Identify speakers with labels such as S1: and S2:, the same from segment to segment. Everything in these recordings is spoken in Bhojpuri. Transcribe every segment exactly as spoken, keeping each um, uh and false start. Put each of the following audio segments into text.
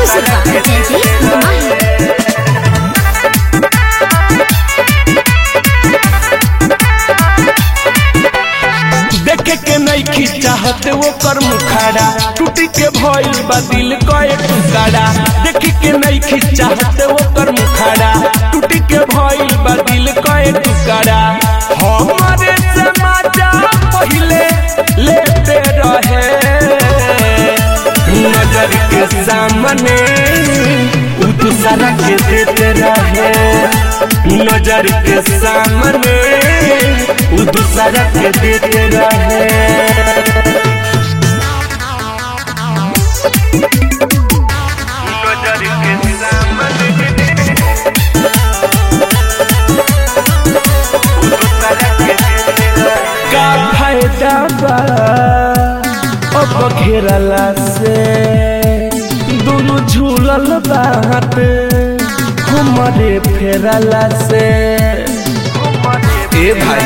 S1: Music by Teddy Mahi.
S2: देखे के नहीं खिंचाहत वो कर मुखाड़ा टूटी के भइल बा दिल कए टुकड़ा। देखे के नहीं खिंचाहत वो कर मुखाड़ा टूटी के भइल बा दिल कए टुकड़ा। हमारे से मजा पहले लेते रहे नजर के सामने उ दूसरा के देते रहे नजर के सामने उ दूसरा के देते रहे। नजर के सामने उ दूसरा के देते रहे। का फायदा बा अब घेरला से दोनों झूलल बात हमारे फेरला से। ए भाई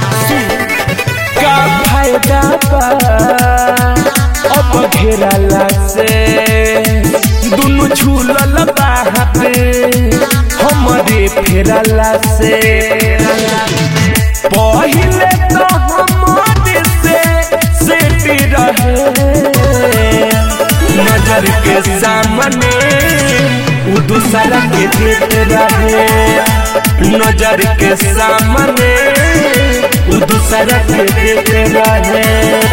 S2: का फायदा बा अब घेरला से दोनों झूलल बात हमारे फेरला से। पहले तो हमारे से सेटी रहे नजर के सामने उ दूसरा के देते रहे नजर के सामने उ दूसरा के देते रहे।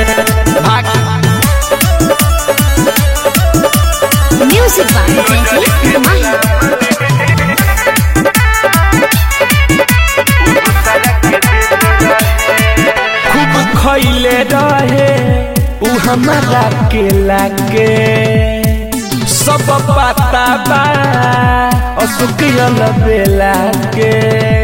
S1: Music by Teddy Mahi.
S2: खूब खैले रहे उ हमारा के लागे सब पता बा असुकियल बेला के।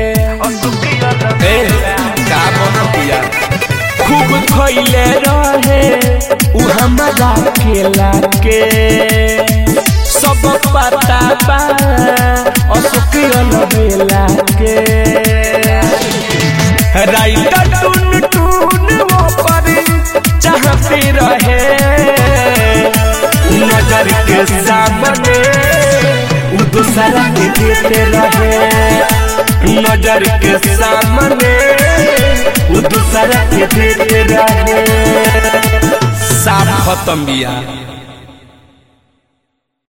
S2: ए का बनतिया खूब खैले रहे उ हमारा के लागे सब पता बा असुकियल बेला के। राइटर टून टून वो पर चाहते रहे नजर के सामने उ दूसरा के देते रहे नजर के सामने उ दूसरा के देते रहे। साफ खत्म बिया।